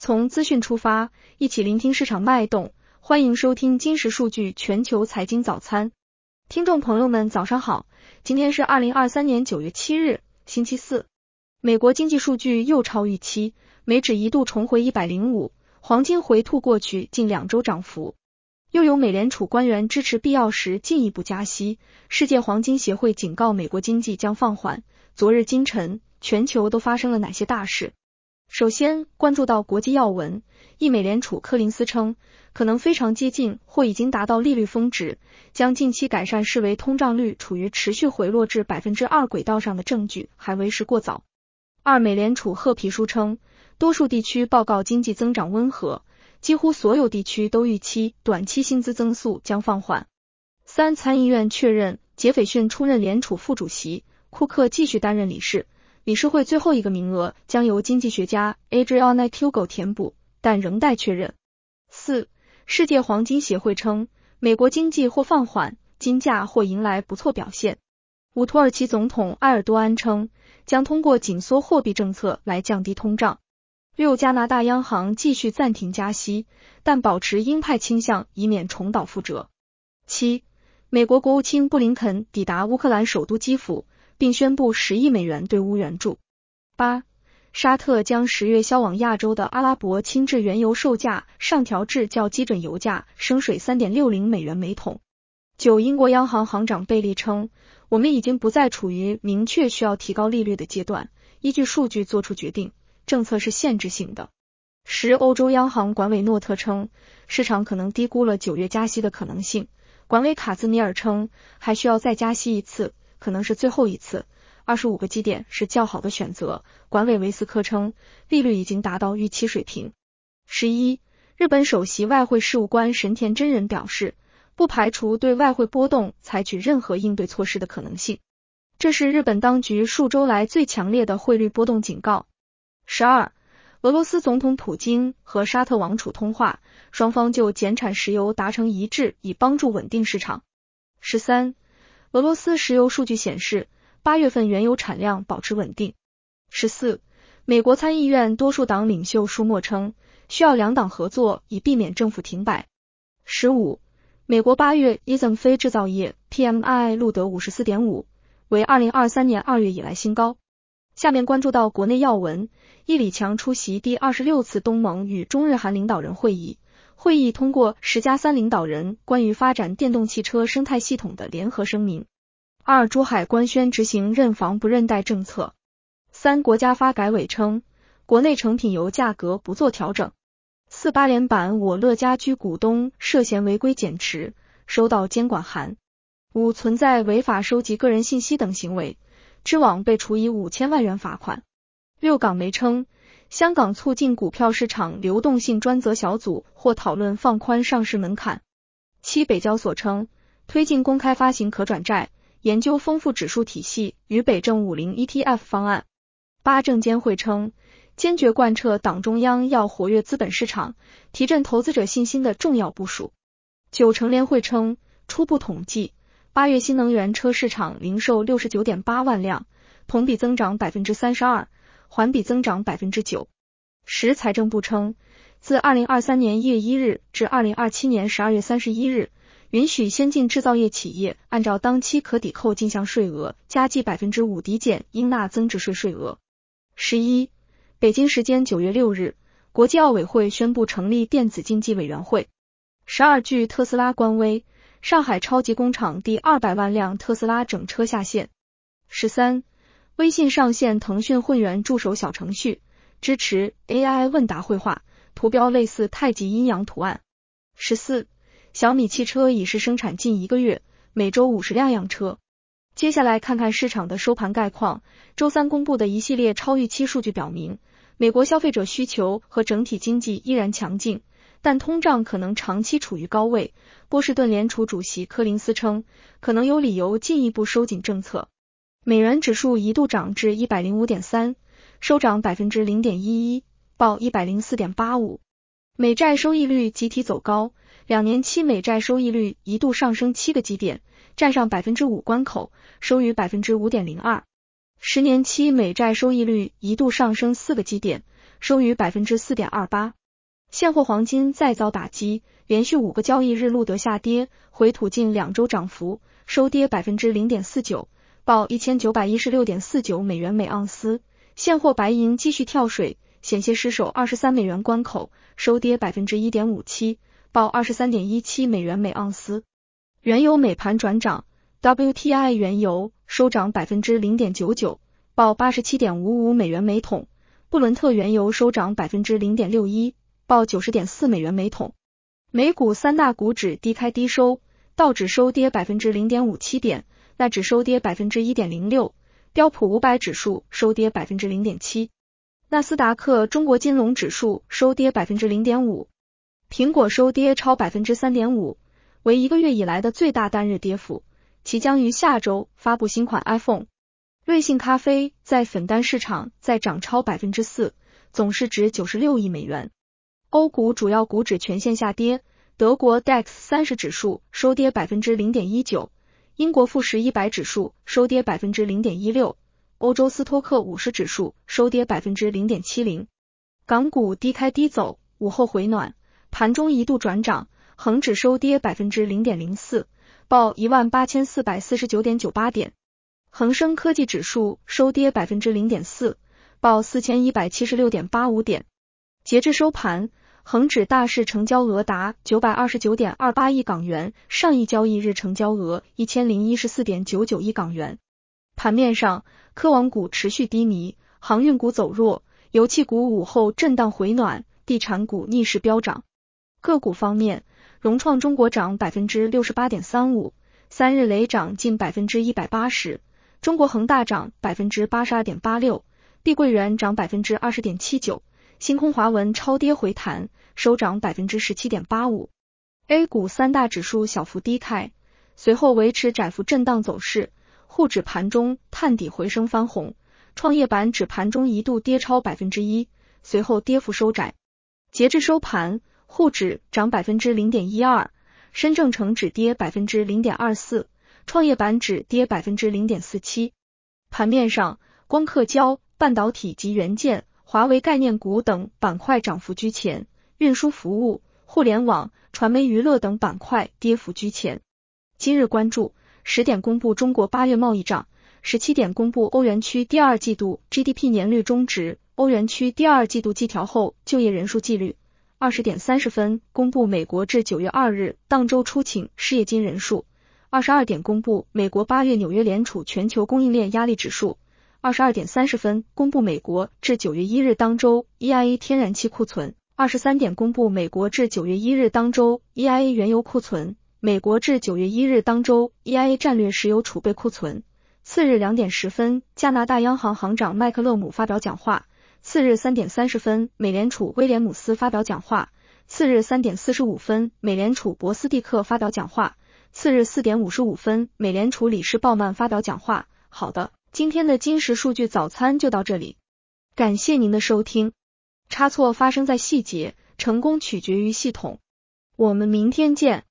从资讯出发，一起聆听市场脉动。欢迎收听金石数据全球财经早餐。听众朋友们早上好，今天是2023年9月7日，星期四。美国经济数据又超预期，美指一度重回105，黄金回吐过去近2周涨幅。又有美联储官员支持必要时进一步加息，世界黄金协会警告美国经济将放缓。昨日今晨，全球都发生了哪些大事？首先关注到国际要闻，一美联储柯林斯称，可能非常接近或已经达到利率峰值，将近期改善视为通胀率处于持续回落至 2% 轨道上的证据，还为时过早。二美联储褐皮书称，多数地区报告经济增长温和，几乎所有地区都预期短期薪资增速将放缓。三参议院确认杰斐逊出任联储副主席，库克继续担任理事。理事会最后一个名额将由经济学家 Adriana Hugo 填补，但仍待确认。四，世界黄金协会称，美国经济或放缓，金价或迎来不错表现。五，土耳其总统埃尔多安称，将通过紧缩货币政策来降低通胀。六，加拿大央行继续暂停加息，但保持鹰派倾向，以免重蹈覆辙。七，美国国务卿布林肯抵达乌克兰首都基辅，并宣布10亿美元对乌援助。八，沙特将10月销往亚洲的阿拉伯轻质原油售价上调至较基准油价升水 3.60 美元每桶。九，英国央行行长贝利称，我们已经不再处于明确需要提高利率的阶段，依据数据做出决定，政策是限制性的。十，欧洲央行管委诺特称，市场可能低估了9月加息的可能性。管委卡兹米尔称，还需要再加息一次，可能是最后一次，25个基点是较好的选择。管委维斯科称，利率已经达到预期水平。11，日本首席外汇事务官神田真人表示，不排除对外汇波动采取任何应对措施的可能性。这是日本当局数周来最强烈的汇率波动警告。12，俄罗斯总统普京和沙特王储通话，双方就减产石油达成一致，以帮助稳定市场。13，俄罗斯石油数据显示，8月份原油产量保持稳定。14，美国参议院多数党领袖舒默称，需要两党合作以避免政府停摆。15，美国8月一增非制造业 PMI 录得 54.5， 为2023年2月以来新高。下面关注到国内要闻，伊李强出席第26次东盟与中日韩领导人会议，会议通过10+3领导人关于发展电动汽车生态系统的联合声明。二，珠海官宣执行认房不认贷政策。三，国家发改委称，国内成品油价格不做调整。四，8连板我乐家居股东涉嫌违规减持，收到监管函。五，存在违法收集个人信息等行为，知网被处以5000万元罚款。六，港媒称，香港促进股票市场流动性专责小组或讨论放宽上市门槛。七，北交所称，推进公开发行可转债，研究丰富指数体系与北证50 ETF 方案。八，证监会称，坚决贯彻党中央要活跃资本市场，提振投资者信心的重要部署。九，乘联会称，初步统计，8月新能源车市场零售 69.8 万辆，同比增长 32%， 环比增长 9%。十，财政部称，自2023年1月1日至2027年12月31日，允许先进制造业企业按照当期可抵扣进项税额加计 5% 抵减应纳增值税税额。11，北京时间9月6日，国际奥委会宣布成立电子竞技委员会。12，据特斯拉官微，上海超级工厂第200万辆特斯拉整车下线。13，微信上线腾讯混元助手小程序，支持 AI 问答绘画，图标类似太极阴阳图案。14，小米汽车已是生产近1个月，每周50辆样车。接下来看看市场的收盘概况。周三公布的一系列超预期数据表明，美国消费者需求和整体经济依然强劲，但通胀可能长期处于高位。波士顿联储主席柯林斯称，可能有理由进一步收紧政策。美元指数一度涨至 105.3， 收涨 0.11%， 报 104.85。美债收益率集体走高，2年期美债收益率一度上升7个基点，站上 5% 关口，收于 5.02%。10年期美债收益率一度上升4个基点，收于 4.28%。 现货黄金再遭打击，连续5个交易日录得下跌，回吐近2周涨幅，收跌 0.49%， 报 1916.49 美元每盎司。现货白银继续跳水，险些失守23美元关口，收跌 1.57%， 报 23.17 美元每盎司。原油美盘转涨， WTI 原油收涨 0.99%， 报 87.55 美元每桶。布伦特原油收涨 0.61%， 报 90.4 美元每桶。美股三大股指低开低收，道指收跌 0.57 点，纳指收跌 1.06%， 标普500指数收跌 0.7%， 纳斯达克中国金融指数收跌 0.5%， 苹果收跌超 3.5%， 为1个月以来的最大单日跌幅，其将于下周发布新款 iPhone。 瑞幸咖啡在粉单市场再涨超 4%， 总市值96亿美元。欧股主要股指全线下跌，德国 DAX 30指数收跌 0.19%， 英国富时100指数收跌 0.16%， 欧洲斯托克50指数收跌 0.70%。 港股低开低走，午后回暖，盘中一度转涨，恒指收跌 0.04%， 报 18,449.98 点。恒生科技指数收跌 0.4%， 报 4176.85 点。截至收盘，恒指大市成交额达 929.28 亿港元，上一交易日成交额 1014.99 亿港元。盘面上，科网股持续低迷，航运股走弱，油气股午后震荡回暖，地产股逆势飙涨。个股方面，融创中国涨 68.35%， 3日累涨近 180%， 中国恒大涨 82.86%， 碧桂园涨 20.79%， 星空华文超跌回弹，收涨 17.85%。 A 股三大指数小幅低开，随后维持窄幅震荡走势，沪指盘中探底回升翻红，创业板指盘中一度跌超 1%， 随后跌幅收窄。截至收盘，沪指涨 0.12%， 深证成指跌 0.24%， 创业板指跌 0.47%。 盘面上，光刻胶、半导体及元件、华为概念股等板块涨幅居前，运输服务、互联网、传媒娱乐等板块跌幅居前。今日关注10点公布中国8月贸易账，17点公布欧元区第二季度 GDP 年率中值，欧元区第二季度季调后就业人数季率。20点30分公布美国至9月2日当周出请失业金人数。22点公布美国8月纽约联储全球供应链压力指数。22点30分公布美国至9月1日当周 EIA 天然气库存。23点公布美国至9月1日当周 EIA 原油库存，美国至9月1日当周 EIA 战略石油储备库存。次日2点10分，加拿大央行行长麦克勒姆发表讲话。次日3点30分，美联储威廉姆斯发表讲话。次日3点45分，美联储博斯蒂克发表讲话。次日4点55分，美联储理事鲍曼发表讲话。好的，今天的金石数据早餐就到这里，感谢您的收听。差错发生在细节，成功取决于系统。我们明天见。